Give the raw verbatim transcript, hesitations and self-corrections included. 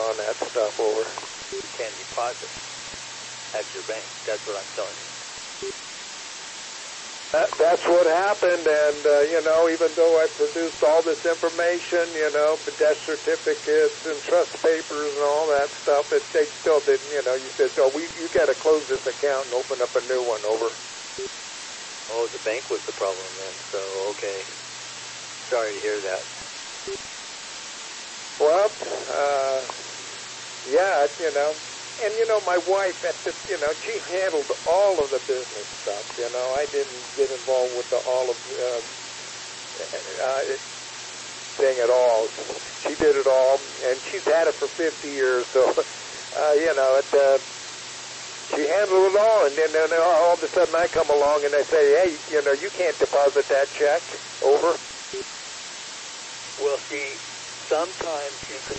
on that stuff over. You can deposit at your bank. That's what I'm telling you. That, that's what happened, and, uh, you know, even though I produced all this information, you know, death certificates and trust papers and all that stuff, it, they still didn't, you know, you said, oh, we, you got to close this account and open up a new one, over. Oh, the bank was the problem then, so, okay. Sorry to hear that. Well, uh, yeah, you know, and, you know, my wife, at the, you know, she handled all of the business stuff, you know. I didn't get involved with the all of uh, uh, thing at all. She did it all, and she's had it for fifty years, so, uh, you know, it, uh, she handled it all, and then, then all of a sudden I come along and I say, hey, you know, you can't deposit that check, over. Well, see, sometimes you can